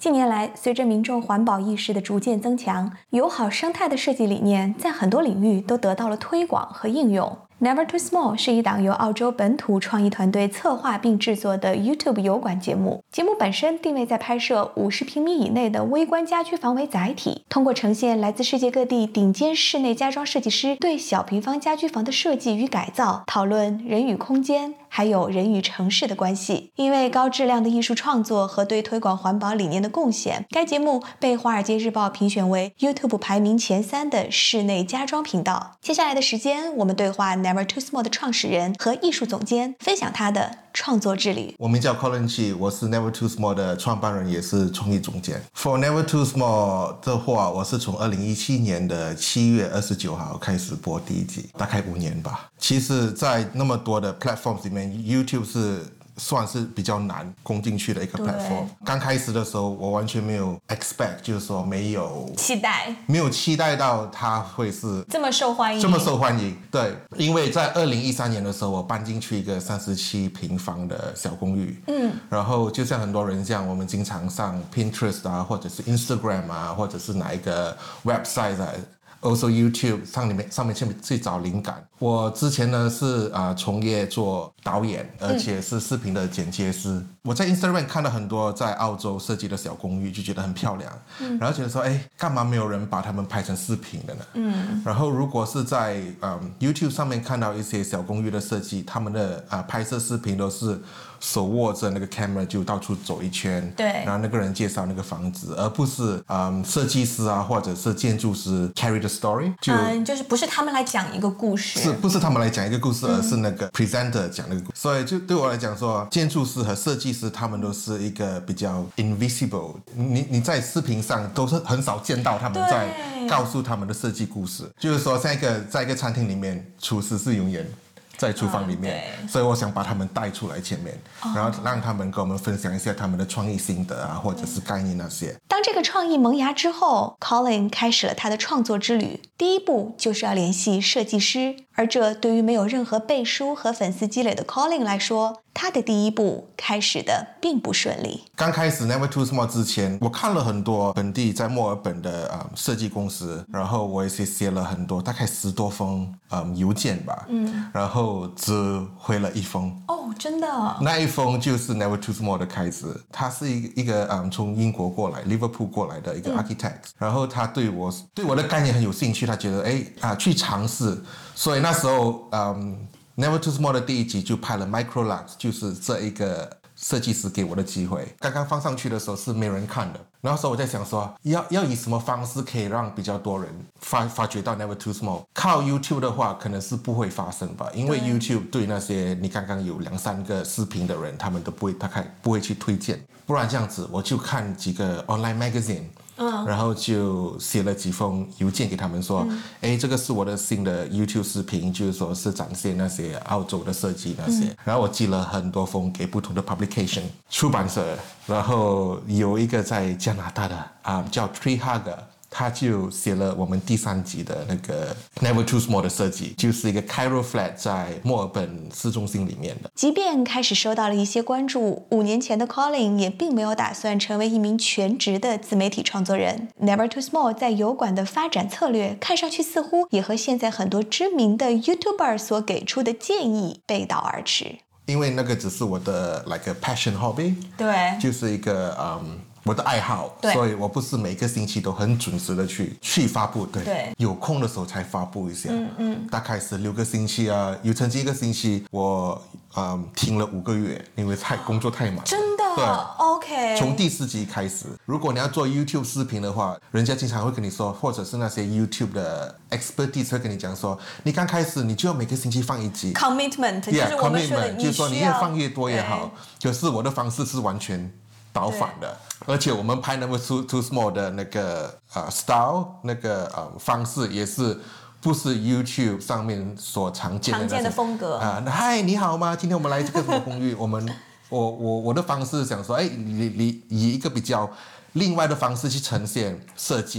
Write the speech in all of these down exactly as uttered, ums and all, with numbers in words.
近年来，随着民众环保意识的逐渐增强，友好生态的设计理念在很多领域都得到了推广和应用。Never Too Small 是一档由澳洲本土创意团队策划并制作的 YouTube 油管节目。节目本身定位在拍摄五十平米以内的微观家居房为载体，通过呈现来自世界各地顶尖室内家装设计师对小平方家居房的设计与改造，讨论人与空间，还有人与城市的关系。因为高质量的艺术创作和对推广环保理念的贡献，该节目被《华尔街日报》评选为 YouTube 排名前三的室内家装频道。接下来的时间，我们对话 Never Too Small 的创始人和艺术总监，分享他的创作之旅。 我名叫 Colin Chee， 我是 Never Too Small 的创办人，也是创意总监。For Never Too Small 的话，我是从二零一七年的七月二十九号开始播第一集，大概五年吧。其实在那么多的 platforms 里面， YouTube 是算是比较难攻进去的一个 platform。 刚开始的时候我完全没有 expect， 就是说没有期待没有期待到它会是这么受欢迎， 这么受欢迎。对，因为在二零一三年的时候，我搬进去一个三十七平方的小公寓，嗯，然后就像很多人这样，我们经常上 Pinterest 啊，或者是 Instagram 啊，或者是哪一个 website 啊，also YouTube 上面上面去去找灵感。我之前呢是啊、呃、从业做导演，而且是视频的剪接师。嗯、我在 Instagram 看了很多在澳洲设计的小公寓，就觉得很漂亮，嗯、然后觉得说，哎，干嘛没有人把它们拍成视频的呢？嗯，然后如果是在嗯 YouTube 上面看到一些小公寓的设计，他们的啊、呃、拍摄视频都是手握着那个 camera 就到处走一圈， 对， 然后那个人介绍那个房子，而不是嗯设计师啊或者是建筑师 carry the story， 就嗯就是不是他们来讲一个故事， 是不是他们来讲一个故事，而是那个 presenter 讲那个故事。所以就对我来讲说，建筑师和设计师他们都是一个比较 invisible， 你你在视频上都是很少见到他们在告诉他们的设计故事。就是说在一个在一个餐厅里面，厨师是永远在厨房里面， 嗯、 所以我想把他们带出来前面，哦、然后让他们跟我们分享一下他们的创意心得啊，或者是概念那些。 当这个创意萌芽之后 Colin 开始了他的创作之旅。第一步就是要联系设计师，而这对于没有任何背书和粉丝积累的 Colin 来说，他的第一步开始的并不顺利。 刚开始 Never Too Small 之前，我看了很多本地在墨尔本的、呃、设计公司，然后我也是写了很多，大概十多封、呃、邮件吧，嗯，然后只回了一封。 哦，真的？ 那一封就是 Never Too Small 的开始。他是一个一个、嗯、从英国过来 Liverpool 过来的一个 architect，、嗯、然后他对我对我的概念很有兴趣，他觉得哎啊去尝试，所以那时候嗯 Never Too Small 的第一集就拍了 Microlux， 就是这一个设计师给我的机会。刚刚放上去的时候是没人看的，然后时候我在想说要要以什么方式可以让比较多人发发觉到 Never Too Small。 靠 YouTube 的话可能是不会发生吧，因为 YouTube 对那些你刚刚有两三个视频的人，他们都不会大概不会去推荐。不然这样子我就看几个 online magazine，嗯、然后就写了几封邮件给他们说，哎、嗯，这个是我的新的 YouTube 视频，就是说是展现那些澳洲的设计那些、嗯、然后我寄了很多封给不同的 publication 出版社，然后有一个在加拿大的啊、嗯、叫 Tree Hugger，他就写了我们第三集的那个 Never Too Small 的设计，就是一个 Cairo Flat 在墨尔本市中心里面的。 即便开始收到了一些关注，五年前的 Colin 也并没有打算成为一名全职的自媒体创作人。Never Too Small 在油管的发展策略看上去似乎也和现在很多知名的 YouTuber 所给出的建议背道而驰。 因为那个只是我的 like a passion hobby， 对， 就是一个嗯。我的爱好，所以我不是每个星期都很准时的去去发布，对， 对， 有空的时候才发布一下， 嗯嗯， 大概是六个星期啊，有曾经一个星期我嗯停了五个月，因为太工作太忙了， 真的， 对 ，OK。 从第四集开始，如果你要做 YouTube 视频的话，人家经常会跟你说，或者是那些 YouTube 的 expertise 会跟你讲说，你刚开始你就要每个星期放一集 ，commitment， 就是我们说的， yeah, commitment， 就是说你越放越多越好。可是我的方式是完全倒反的，而且我们拍那个 Too Too Small 的那个呃 style 那个呃方式也是不是 YouTube 上面所常见的常见的风格啊。嗨，你好吗？今天我们来这个什么公寓？我们我我我的方式想说，哎，你你以一个比较另外的方式去呈现设计。 怪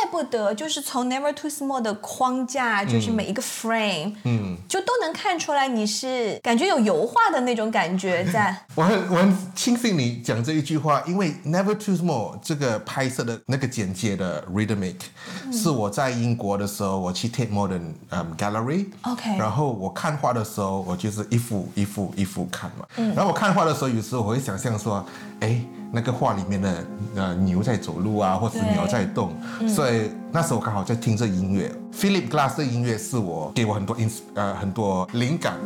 不得，就是从 Never Too Small 的框架，就是每一个 frame，嗯，就都能看出来你是感觉有油画的那种感觉在。 我很我很庆幸你讲这一句话，因为 Never Too Small 这个拍摄的那个简介的 rhythmic、嗯、是我在英国的时候，我去 Tate Modern、um, Gallery，OK，、okay. 然后我看画的时候，我就是一幅一幅一幅看嘛，嗯、然后我看画的时候，有时候我会想象说，哎。那个画里面的呃牛在走路啊，或是鸟在动，嗯、所以那时候我刚好在听这音乐。Philip Glass 的音乐是我给我很多 ins 呃很多灵感。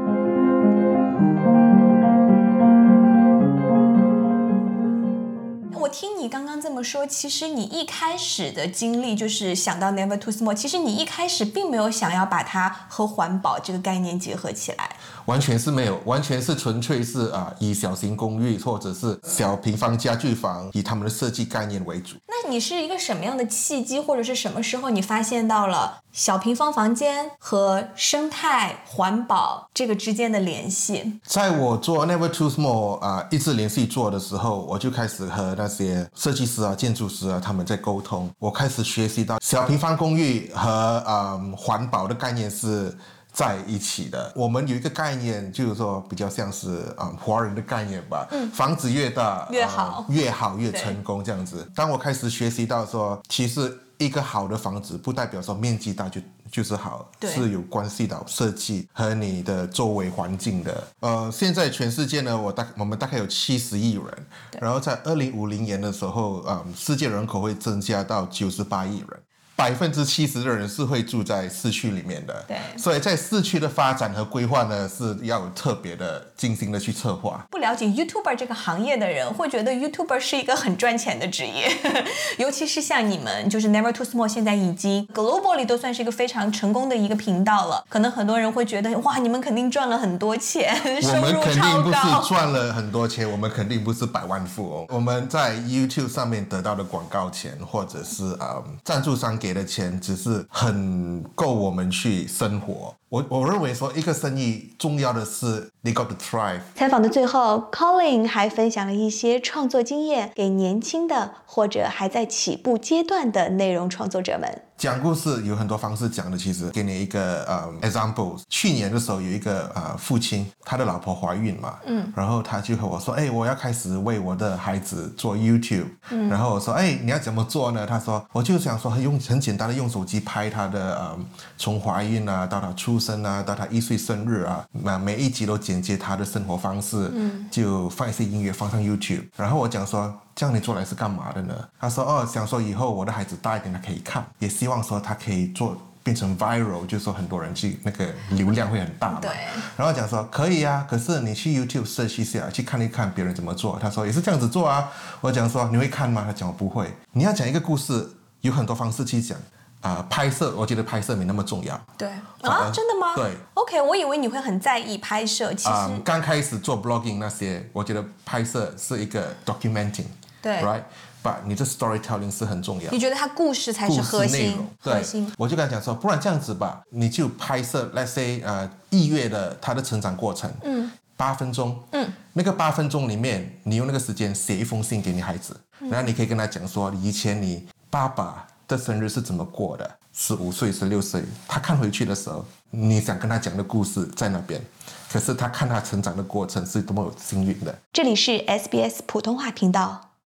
我听你刚刚这么说，其实你一开始的经历就是想到 Never Too Small， 其实你一开始并没有想要把它和环保这个概念结合起来。 完全是没有，完全是纯粹是啊、呃，以小型公寓或者是小平方家具房，以他们的设计概念为主。 那你是一个什么样的契机，或者是什么时候你发现到了小平方房间和生态环保这个之间的联系？ 在我做 Never Too Small 啊、呃，一直连续做的时候，我就开始和那些设计师啊、建筑师啊他们在沟通，我开始学习到小平方公寓和呃环保的概念是在一起的。我们有一个概念，就是说比较像是嗯华人的概念吧，嗯，房子越大越好、 呃、越好越成功这样子。当我开始学习到说，其实一个好的房子不代表说面积大就就是好，是有关系到设计和你的周围环境的。呃，现在全世界呢，我大我们大概有七十亿人，然后在二零五零年的时候，嗯，世界人口会增加到九十八亿人。百分之七十的人是会住在市区里面的， 对， 所以在市区的发展和规划呢，是要有特别的精心的去策划。 不了解 YouTuber 这个行业的人会觉得 YouTuber 是一个很赚钱的职业，尤其是像你们，就是 Never Too Small 现在已经 globally 都算是一个非常成功的一个频道了。可能很多人会觉得，哇，你们肯定赚了很多钱，收入超高。 我们肯定不是赚了很多钱，我们肯定不是百万富翁。我们在 YouTube 上面得到的广告钱，或者是嗯赞助商给的钱只是很够我们去生活。我我认为说一个生意重要的是 they got to thrive。 采访的最后 Colin 还分享了一些创作经验给年轻的或者还在起步阶段的内容创作者们。 讲故事有很多方式讲的，其实给你一个呃 example。去年的时候有一个呃父亲，他的老婆怀孕嘛，嗯，然后他就和我说，哎，我要开始为我的孩子做 YouTube，嗯，然后我说，哎，你要怎么做呢？他说，我就想说用很简单的用手机拍他的呃从怀孕啊到他出生啊到他一岁生日啊，那每一集都剪接他的生活方式，嗯，就放一些音乐放上 YouTube。然后我讲说，这样你做来是干嘛的呢？他说，哦，想说以后我的孩子大一点他可以看，也希望说他可以做变成 viral， 就是说很多人去那个流量会很大嘛。对。然后讲说可以啊，可是你去 YouTube search 一下，去看一看别人怎么做。他说也是这样子做啊。我讲说你会看吗？他讲我不会。你要讲一个故事，有很多方式去讲。啊、呃，拍摄我觉得拍摄没那么重要。 对啊，真的吗？ 对 ，OK， 我以为你会很在意拍摄。其实、呃、 刚开始做 blogging 那些，我觉得拍摄是一个 documenting， 对 ，right，but 你的 storytelling 是很重要。 你觉得它故事才是核心？ 对， 核心。 我就跟他讲说，不然这样子吧，你就拍摄 let's say 呃一月的他的成长过程，嗯，八分钟，嗯，那个八分钟里面，你用那个时间写一封信给你孩子，嗯、然后你可以跟他讲说，以前你爸爸的生日是怎么过的？十五岁、十六岁，他看回去的时候，你想跟他讲的故事在那边，可是他看他成长的过程是多么幸运的。 这里是 S B S 普通话频道。